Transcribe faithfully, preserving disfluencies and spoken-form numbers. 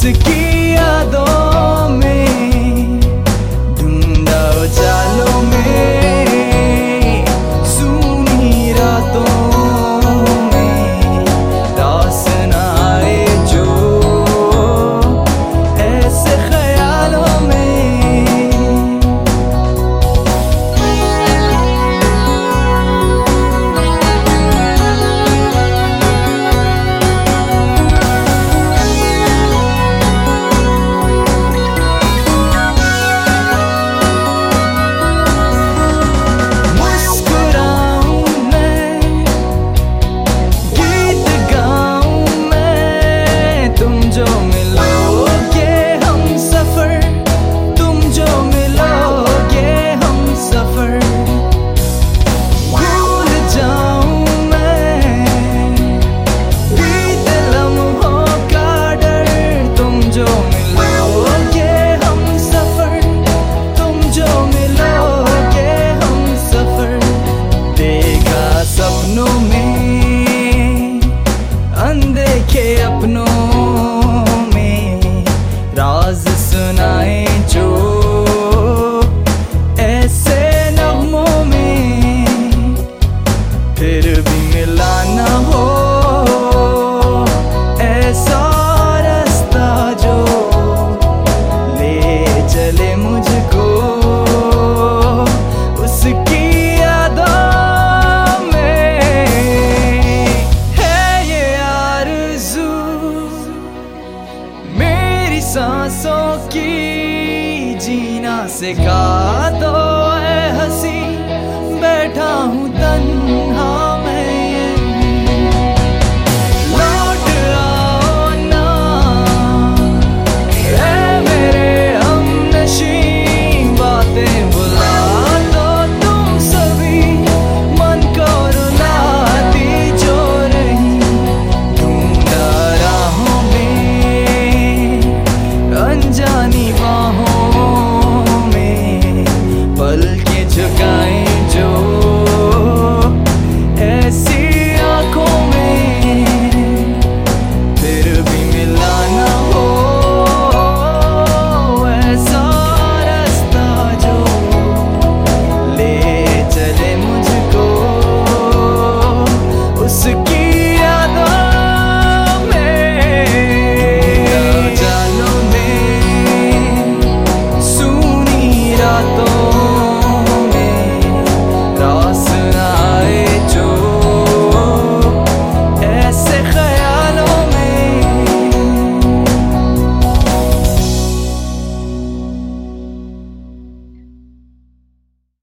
उसकी यादों में ढूंढा उजालों में, सूनी रातों में रास न आए जो ऐसे ख्यालों में। सपनों में अनदेखे अपनों में राज सुनाए जो ऐसे नगमों में, फिर भी मिला न हो ऐसा रास्ता जो ले चले मुझको उसकी सांसों की जीना सिखा दो ऐ हंसी, बैठा हूँ तन्हा मैं ये। लौट आओ ना ऐ मेरे हमनशी, बातें भुला दो तुम सभी, मन को रुलाती जो रही। ढूंढा राहों में अनजानी बाहों में, पल के झुकाए जो ऐसी आंखों में, फिर भी मिला न हो ऐसा रास्ता जो ले चले मुझको उसकी रातों